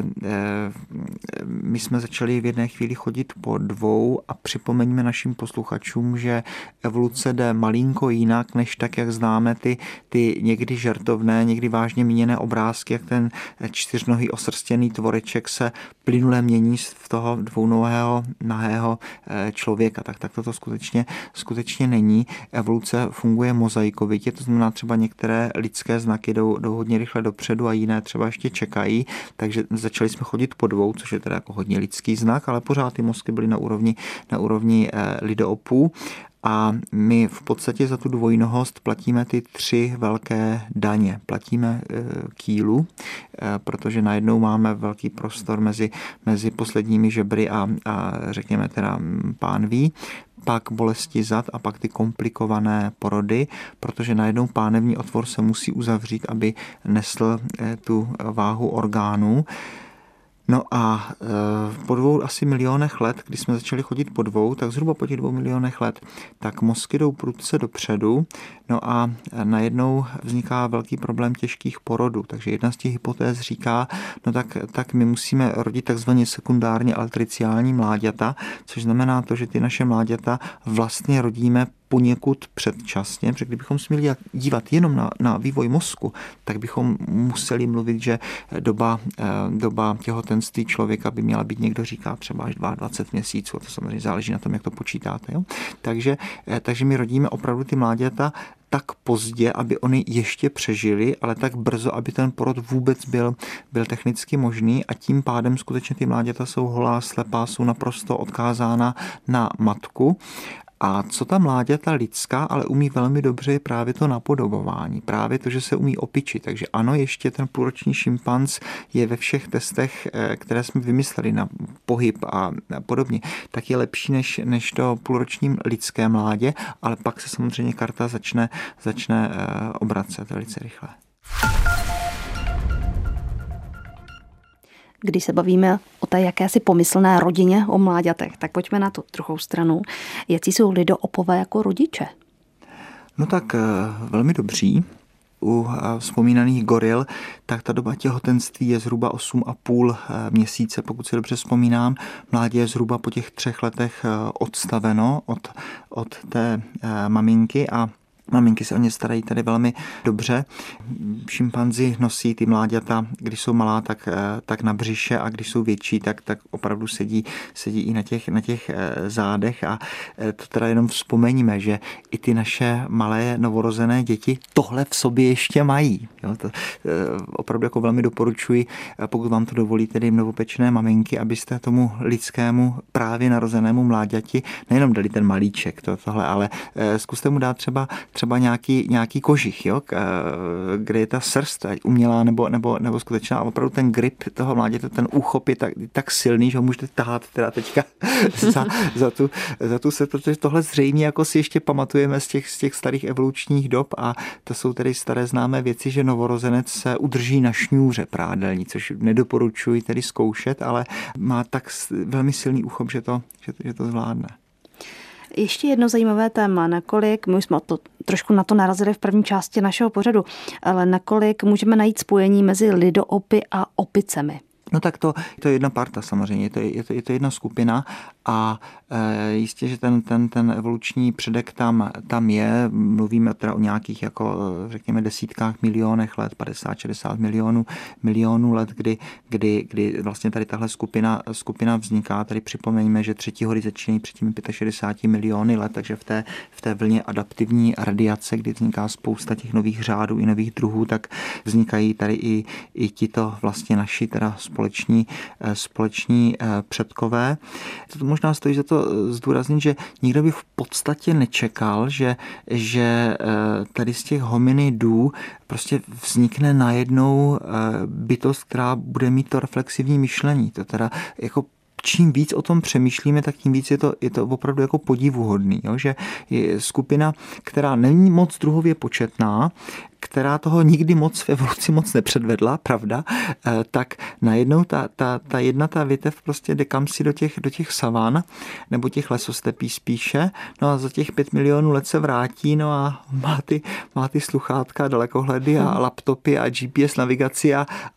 my jsme začali v jedné chvíli chodit po dvou a připomeňme našim posluchačům, že evoluce jde malinko jinak, než tak, jak známe ty někdy žertovné, někdy vážně míněné obrázky, jak ten čtyřnohý osrstěný tvoreček se plynule mění v toho dvounohého nahého člověka. Tak toto skutečně není. Evoluce funguje mozaikovitě, to znamená třeba některé lidské znaky jdou hodně rychle dopředu a jiné třeba ještě čekají, takže začali jsme chodit po dvou, což je teda jako hodně lidský znak, ale pořád ty mozky byly na úrovni lidoopů. A my v podstatě za tu dvojnohost platíme ty 3 velké daně. Platíme kýlu, protože najednou máme velký prostor mezi posledními žebry a řekněme teda pánví, pak bolesti zad a pak ty komplikované porody, protože najednou pánevní otvor se musí uzavřít, aby nesl tu váhu orgánů. No a po 2 asi milionech let, když jsme začali chodit po 2, tak zhruba po těch 2 milionech let, tak mozky jdou prudce dopředu, no a najednou vzniká velký problém těžkých porodů. Takže jedna z těch hypotéz říká, no tak my musíme rodit takzvaně sekundárně altriciální mláďata, což znamená to, že ty naše mláďata vlastně rodíme poněkud předčasně, protože kdybychom se měli dívat jenom na vývoj mozku, tak bychom museli mluvit, že doba těhotenství člověka by měla být, někdo říká třeba až 22 měsíců, a to samozřejmě záleží na tom, jak to počítáte. Jo? Takže my rodíme opravdu ty mláďata tak pozdě, aby oni ještě přežili, ale tak brzo, aby ten porod vůbec byl technicky možný, a tím pádem skutečně ty mláďata jsou holá, slepá, jsou naprosto odkázána na matku. A co ta mláďata lidská ale umí velmi dobře, je právě to napodobování, právě to, že se umí opičit. Takže ano, ještě ten půlroční šimpanz je ve všech testech, které jsme vymysleli na pohyb a podobně, tak je lepší než to půlroční lidské mládě, ale pak se samozřejmě karta začne obracet velice rychle. Když se bavíme o té jakési pomyslné rodině, o mláďatech, tak pojďme na tu druhou stranu. Jací jsou lidoopové jako rodiče? No tak velmi dobří. U vzpomínaných goril, tak ta doba těhotenství je zhruba 8,5 měsíce, pokud si dobře vzpomínám. Mládě je zhruba po těch 3 letech odstaveno od té maminky a maminky se o ně starají tady velmi dobře. Šimpanzi nosí ty mláďata, když jsou malá, tak na břiše, a když jsou větší, tak opravdu sedí i na těch zádech, a to teda jenom vzpomeňme, že i ty naše malé novorozené děti tohle v sobě ještě mají. Jo, to opravdu jako velmi doporučuji, pokud vám to dovolí tedy novopečené maminky, abyste tomu lidskému právě narozenému mláďati nejenom dali ten malíček, tohle, ale zkuste mu dát třeba nějaký kožich, jo, kde je ta srst umělá nebo skutečná, a opravdu ten grip toho mláděte, ten úchop je tak silný, že ho můžete tahat teda teďka za tu se, protože tohle zřejmě jako si ještě pamatujeme z těch starých evolučních dob, a to jsou tedy staré známé věci, že novorozenec se udrží na šňůře prádelní, což nedoporučuji tedy zkoušet, ale má tak velmi silný úchop, že to zvládne. Ještě jedno zajímavé téma, nakolik, my už jsme trošku na to narazili v první části našeho pořadu, ale nakolik můžeme najít spojení mezi lidoopy a opicemi? No tak to je jedna parta samozřejmě, je to jedna skupina a jistě, že ten evoluční předek tam je, mluvíme teda o nějakých jako řekněme desítkách milionech let, 50-60 milionů let, kdy vlastně tady tahle skupina vzniká. Tady připomeňme, že třetí hory začínají před těmi 65 miliony let, takže v té vlně adaptivní radiace, kdy vzniká spousta těch nových řádů i nových druhů, tak vznikají tady i tito vlastně naši teda společní předkové. To možná stojí za to zdůraznit, že nikdo by v podstatě nečekal, že tady z těch hominidů prostě vznikne najednou bytost, která bude mít to reflexivní myšlení. To teda jako čím víc o tom přemýšlíme, tak tím víc je to opravdu jako podivuhodný, jo? Že je skupina, která není moc druhově početná, která toho nikdy moc v evoluci moc nepředvedla, pravda, tak najednou ta jedna větev prostě jde kamsi do těch savan, nebo těch lesostepí spíše, no a za těch 5 milionů let se vrátí, no a má ty sluchátka, dalekohledy a laptopy a GPS navigaci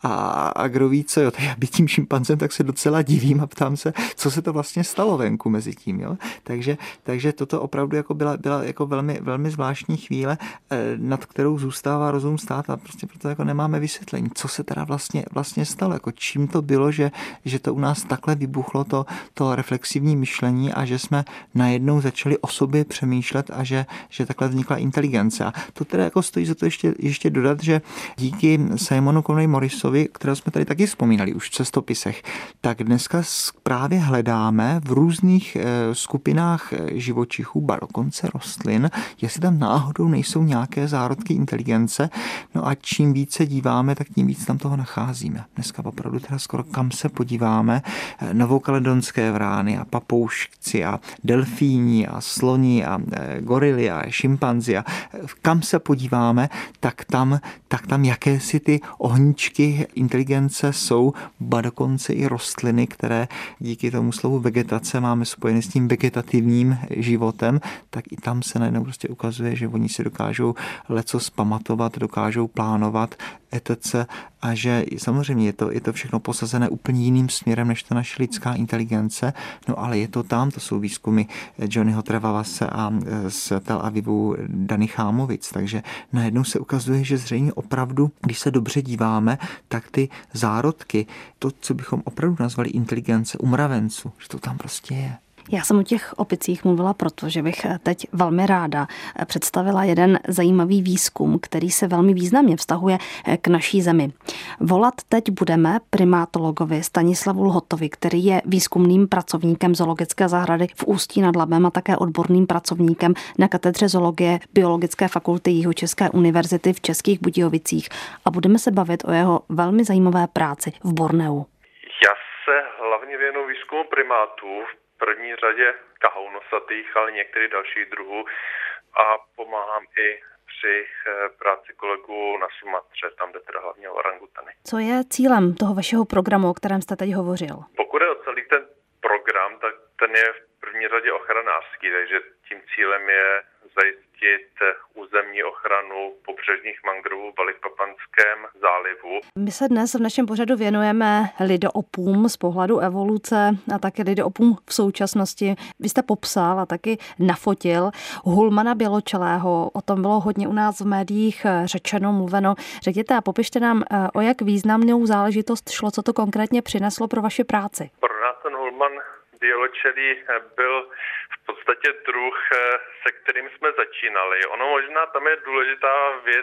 a kdo ví co, jo, tak já být tím šimpanzem, tak se docela divím a ptám se, co se to vlastně stalo venku mezi tím, jo. Takže toto opravdu jako byla jako velmi, velmi zvláštní chvíle, nad kterou zůstává rozum stát a prostě proto jako nemáme vysvětlení, co se teda vlastně stalo, jako čím to bylo, že to u nás takhle vybuchlo to reflexivní myšlení a že jsme najednou začali o sobě přemýšlet a že takhle vznikla inteligence. A to teda jako stojí za to ještě dodat, že díky Simonu Conway Morrisovi, kterého jsme tady taky vzpomínali už v cestopisech, tak dneska právě hledáme v různých skupinách živočichů, ba dokonce rostlin, jestli tam náhodou nejsou nějaké zárodky inteligence. No a čím víc se díváme, tak tím víc tam toho nacházíme. Dneska opravdu teda skoro kam se podíváme, novokaledonské vrány a papoušci a delfíni a sloni a gorily a šimpanzi a kam se podíváme, tak tam jakési ty ohníčky inteligence jsou, ba dokonce i rostliny, které díky tomu slovu vegetace máme spojeny s tím vegetativním životem, tak i tam se najednou prostě ukazuje, že oni si dokážou lecos pamatovat, dokážou plánovat, etc. A že samozřejmě je to všechno posazené úplně jiným směrem, než ta naše lidská inteligence, no ale je to tam, to jsou výzkumy Johnnyho Trevavase a z Tel Avivu Dany Chámovic, takže najednou se ukazuje, že zřejmě opravdu, když se dobře díváme, tak ty zárodky, to, co bychom opravdu nazvali inteligence u mravenců, že to tam prostě je. Já jsem o těch opicích mluvila proto, že bych teď velmi ráda představila jeden zajímavý výzkum, který se velmi významně vztahuje k naší zemi. Volat teď budeme primatologovi Stanislavu Lhotovi, který je výzkumným pracovníkem zoologické zahrady v Ústí nad Labem a také odborným pracovníkem na katedře zoologie Biologické fakulty Jihočeské univerzity v Českých Budějovicích a budeme se bavit o jeho velmi zajímavé práci v Borneu. Já se hlavně věnuji výzkumu primátů, v první řadě kahounosatých, ale některých dalších druhů a pomáhám i při práci kolegů na Sumatře, tam jde teda hlavně o orangutany. Co je cílem toho vašeho programu, o kterém jste teď hovořil? Pokud je o celý ten program, tak ten je v první řadě ochranářský, takže tím cílem je zajistit územní ochranu pobřežních mangrovů v Balikpapanském zálivu. My se dnes v našem pořadu věnujeme lidoopům z pohledu evoluce a taky lidoopům v současnosti. Vy jste popsal a taky nafotil hulmana běločelého. O tom bylo hodně u nás v médiích řečeno, mluveno. Řekněte a popište nám, o jak významnou záležitost šlo, co to konkrétně přineslo pro vaši práci. Pro nás ten hulman běločelý byl v podstatě druh, se kterým jsme začínali. Ono možná tam je důležitá věc,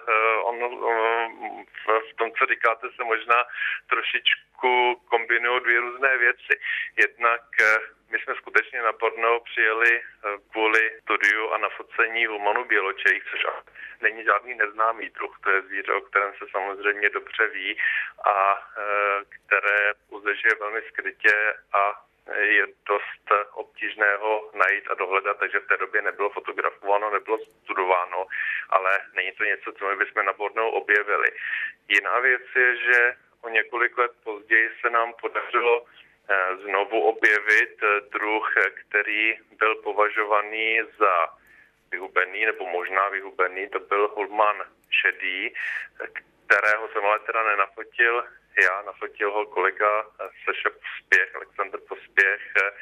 v tom, co říkáte, se možná trošičku kombinují dvě různé věci. Jednak my jsme skutečně na Borneo přijeli kvůli studiu a nafocení hulmanů běločejích, což není žádný neznámý druh, to je zvíře, o kterém se samozřejmě dobře ví a které pouze žije velmi skrytě a je dost obtížné ho najít a dohledat, takže v té době nebylo fotografováno, nebylo studováno, ale není to něco, co my bychom na Borneu objevili. Jiná věc je, že o několik let později se nám podařilo znovu objevit druh, který byl považovaný za vyhubený, nebo možná vyhubený, to byl hulman šedý, kterého jsem ale teda nenafotil já, nafotil ho kolega Saša Pospěch, Alexander Pospěch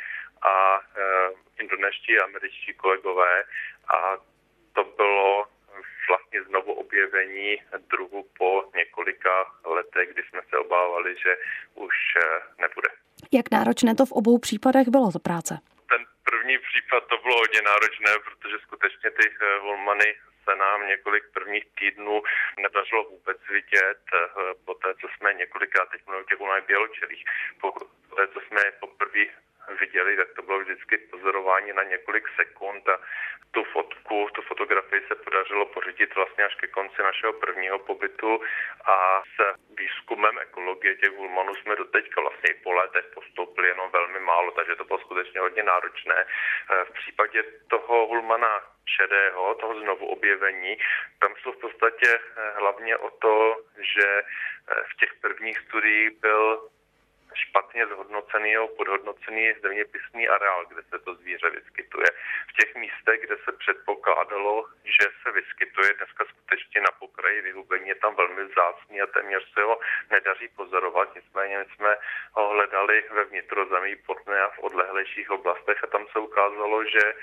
a indonéští a američtí kolegové, a to bylo vlastně znovu objevení druhu po několika letech, kdy jsme se obávali, že už nebude. Jak náročné to v obou případech bylo za práce? Ten první případ to bylo hodně náročné, protože skutečně ty hulmany se nám několik prvních týdnů nedařilo vůbec vidět. Po té, co jsme několikrát, teď mluvím o těch hulmanech běločelých, po té, co jsme poprvé viděli, tak to bylo vždycky pozorování na několik sekund a tu fotografii se podařilo pořídit vlastně až ke konci našeho prvního pobytu a s výzkumem ekologie těch hulmanů jsme doteďka vlastně i po letech postoupili jenom velmi málo, takže to bylo skutečně hodně náročné. V případě toho hulmana šedého, toho znovu objevení, tam šlo v podstatě hlavně o to, že v těch prvních studiích byl špatně zhodnocený nebo podhodnocený zeměpisný areál, kde se to zvíře vyskytuje. V těch místech, kde se předpokládalo, že se vyskytuje, dneska skutečně na pokraji vyhubení, je tam velmi vzácný a téměř se ho nedaří pozorovat. Nicméně my jsme ho hledali ve vnitrozemí Podné a v odlehlejších oblastech a tam se ukázalo, že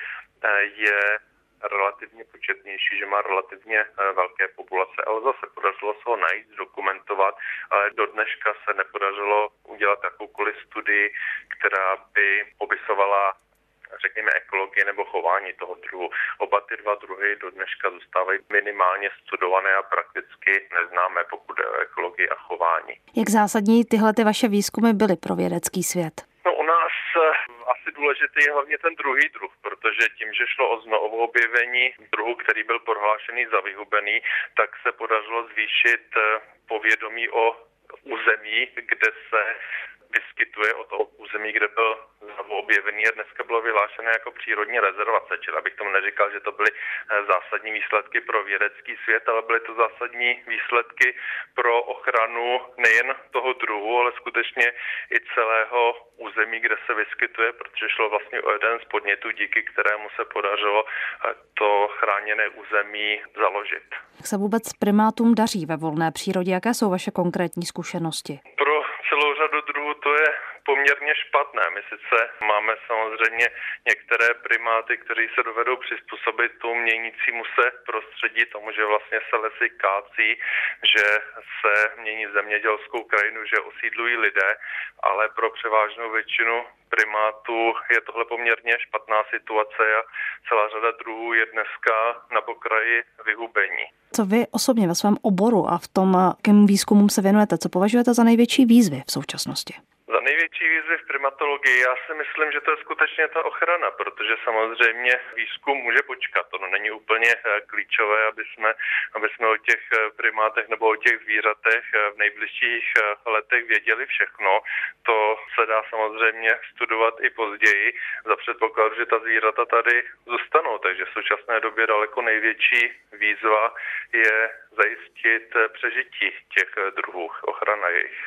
je relativně početnější, že má relativně velké populace, ale zase podařilo se ho najít, dokumentovat, ale do dneška se nepodařilo udělat jakoukoliv studii, která by popisovala, řekněme, ekologii nebo chování toho druhu. Oba ty dva druhy do dneška zůstávají minimálně studované a prakticky neznámé, pokud jde o ekologii a chování. Jak zásadní tyhle vaše výzkumy byly pro vědecký svět? No, u nás asi důležitý je hlavně ten druhý druh, protože tím, že šlo o znovu objevení druhu, který byl prohlášený za vyhubený, tak se podařilo zvýšit povědomí o území, kde se vyskytuje, o toho území, kde byl znovu objevený a dneska bylo vyhlášené jako přírodní rezervace, čili abych tomu neříkal, že to byly zásadní výsledky pro vědecký svět, ale byly to zásadní výsledky pro ochranu nejen toho druhu, ale skutečně i celého území, kde se vyskytuje, protože šlo vlastně o jeden z podnětů, díky kterému se podařilo to chráněné území založit. Jak se vůbec primátům daří ve volné přírodě? Jaké jsou vaše konkrétní zkušenosti? Pro celou řadu druhů to je poměrně špatné. My sice máme samozřejmě některé primáty, kteří se dovedou přizpůsobit tomu měnícímu se prostředí, tomu, že vlastně se lesy kácí, že se mění zemědělskou krajinu, že osídlují lidé, ale pro převážnou většinu primátů je tohle poměrně špatná situace a celá řada druhů je dneska na pokraji vyhubení. Co vy osobně ve svém oboru a v tom, jakým výzkumům se věnujete, co považujete za největší výzvy v současnosti? Za největší výzvy v primatologii já si myslím, že to je skutečně ta ochrana, protože samozřejmě výzkum může počkat. Ono není úplně klíčové, aby jsme o těch primátech nebo o těch zvířatech v nejbližších letech věděli všechno. To se dá samozřejmě studovat i později za předpokladu, že ta zvířata tady zůstanou. Takže v současné době daleko největší výzva je zajistit přežití těch druhů, ochrana jejich.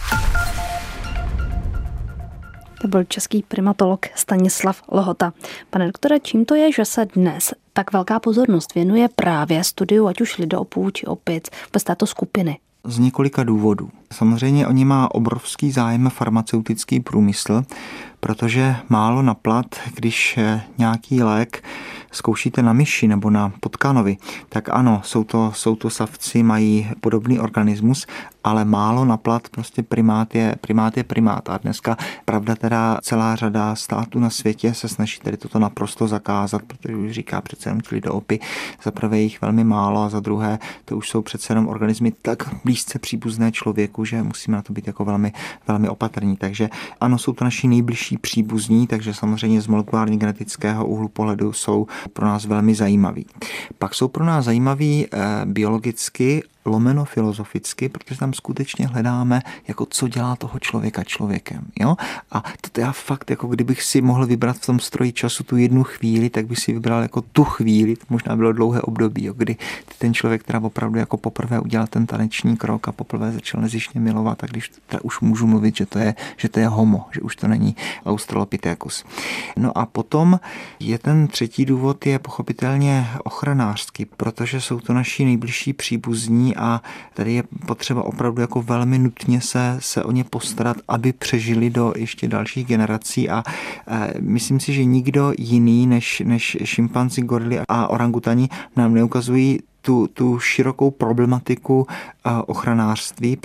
To byl český primatolog Stanislav Lhota. Pane doktore, čím to je, že se dnes tak velká pozornost věnuje právě studiu, ať už lidoopů či opic, bez této skupiny? Z několika důvodů. Samozřejmě oni má obrovský zájem farmaceutický průmysl, protože málo na plat, když nějaký lék zkoušíte na myši nebo na potkanovi, tak ano, jsou to savci, mají podobný organismus, ale málo na plat, prostě primát je primát. A dneska, pravda teda, celá řada států na světě se snaží tady toto naprosto zakázat, protože už říká přece jenom lidoopy, za prvé jich velmi málo a za druhé to už jsou přece jenom organismy tak blízce příbuzné člověku, že musíme na to být jako velmi, velmi opatrní. Takže ano, jsou to naši nejbližší příbuzní, takže samozřejmě z molekulárně genetického úhlu pohledu jsou pro nás velmi zajímaví. Pak jsou pro nás zajímaví biologicky lomeno filozoficky, protože tam skutečně hledáme, jako co dělá toho člověka člověkem. Jo? A to já fakt, jako kdybych si mohl vybrat v tom stroji času tu jednu chvíli, tak bych si vybral jako tu chvíli, to možná bylo dlouhé období, jo, kdy ten člověk, která opravdu jako poprvé udělal ten taneční krok a poprvé začal nezištně milovat, a když už můžu mluvit, že to je homo, že už to není Australopithecus. No a potom je ten třetí důvod je pochopitelně ochranářský, protože jsou to naši nejbližší příbuzní a tady je potřeba opravdu jako velmi nutně se o ně postarat, aby přežili do ještě dalších generací a myslím si, že nikdo jiný než šimpanzi, gorily a orangutani nám neukazují tu širokou problematiku ochranářství,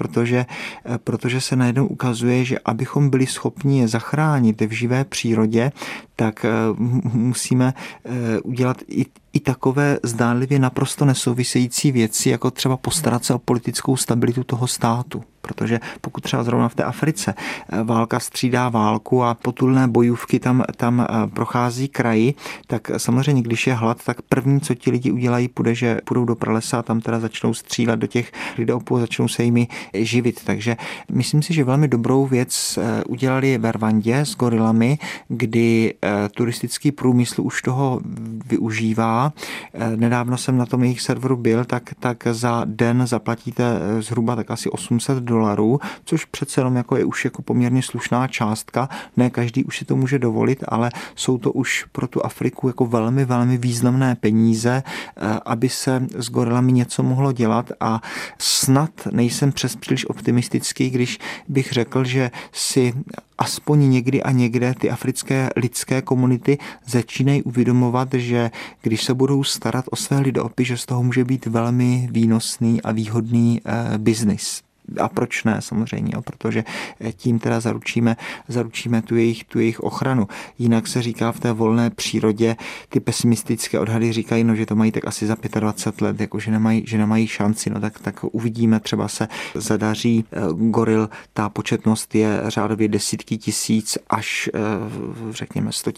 protože se najednou ukazuje, že abychom byli schopni je zachránit v živé přírodě, tak musíme udělat i takové zdánlivě naprosto nesouvisející věci, jako třeba postarat se o politickou stabilitu toho státu. Protože pokud třeba zrovna v té Africe válka střídá válku a potulné bojůvky tam prochází kraji, tak samozřejmě, když je hlad, tak první, co ti lidi udělají, že půjdou do pralesa a tam teda začnou střílet do těch lidoopů a začnou se jimi živit. Takže myslím si, že velmi dobrou věc udělali ve Rwandě s gorilami, kdy turistický průmysl už toho využívá. Nedávno jsem na tom jejich serveru byl, tak za den zaplatíte zhruba tak asi $800, což přece jenom jako je už jako poměrně slušná částka. Ne každý už si to může dovolit, ale jsou to už pro tu Afriku jako velmi, velmi významné peníze, aby se s gorilami něco mohlo dělat a snad nejsem přes příliš optimistický, když bych řekl, že si aspoň někdy a někde ty africké lidské komunity začínají uvědomovat, že když se budou starat o své lidoopy, že z toho může být velmi výnosný a výhodný biznis. A proč ne samozřejmě, protože tím teda zaručíme tu jejich ochranu. Jinak se říká v té volné přírodě, ty pesimistické odhady říkají, že to mají tak asi za 25 let, jako že nemají šanci, tak uvidíme, třeba se zadaří goril, ta početnost je řádově desítky tisíc až řekněme 100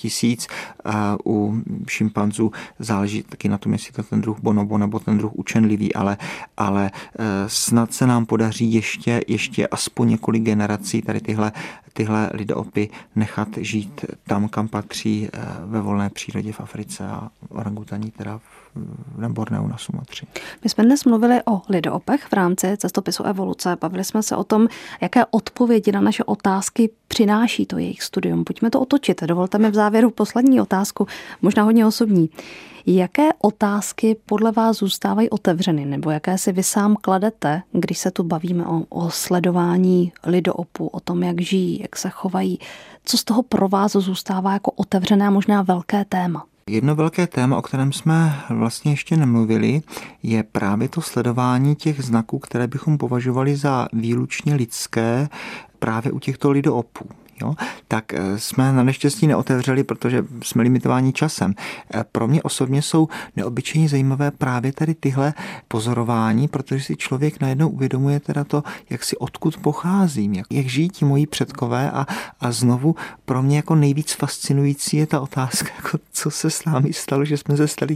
000. U šimpanzů záleží taky na tom, jestli to ten druh bonobo nebo ten druh učenlivý, ale snad se nám podaří ještě aspoň několik generací tady tyhle lidoopy nechat žít tam, kam patří ve volné přírodě v Africe a orangutaní teda na Borneu na Sumatře. My jsme dnes mluvili o lidoopech v rámci cestopisu evoluce. Bavili jsme se o tom, jaké odpovědi na naše otázky přináší to jejich studium. Pojďme to otočit. Dovolte mi v závěru poslední otázku, možná hodně osobní. Jaké otázky podle vás zůstávají otevřeny, nebo jaké si vy sám kladete, když se tu bavíme o sledování lidoopů, o tom, jak žijí, jak se chovají? Co z toho pro vás zůstává jako otevřené a možná velké téma? Jedno velké téma, o kterém jsme vlastně ještě nemluvili, je právě to sledování těch znaků, které bychom považovali za výlučně lidské právě u těchto lidoopů. Jo? Tak jsme na neštěstí neotevřeli, protože jsme limitováni časem. Pro mě osobně jsou neobyčejně zajímavé právě tady tyhle pozorování, protože si člověk najednou uvědomuje teda to, jak si odkud pocházím, jak žijí ti moji předkové a znovu pro mě jako nejvíc fascinující je ta otázka, jako co se s námi stalo, že jsme se stali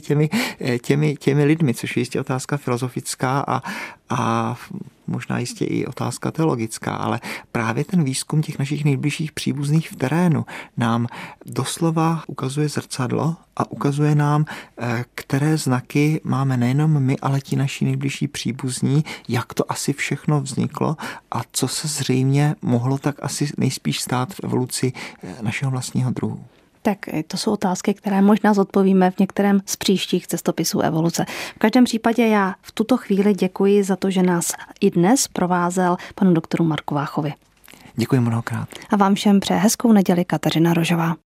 těmi lidmi, což je jistě otázka filozofická a možná jistě i otázka teologická, ale právě ten výzkum těch našich nejbližších příbuzných v terénu nám doslova ukazuje zrcadlo a ukazuje nám, které znaky máme nejenom my, ale ti naši nejbližší příbuzní, jak to asi všechno vzniklo a co se zřejmě mohlo tak asi nejspíš stát v evoluci našeho vlastního druhu. Tak to jsou otázky, které možná zodpovíme v některém z příštích cestopisů evoluce. V každém případě já v tuto chvíli děkuji za to, že nás i dnes provázel panu doktoru Marku Váchovi. Děkuji mnohokrát. A vám všem přeje hezkou neděli Kateřina Rožová.